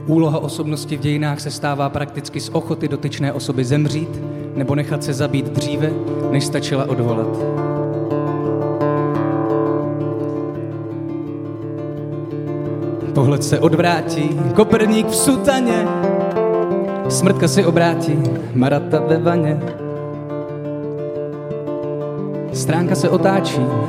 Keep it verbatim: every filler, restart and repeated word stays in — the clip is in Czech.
Úloha osobnosti v dějinách se stává prakticky z ochoty dotyčné osoby zemřít nebo nechat se zabít dříve, než stačila odvolat. Pohled se odvrátí, Koperník v sutaně, smrtka si obrátí, Marata ve vaně. Stránka se otáčí,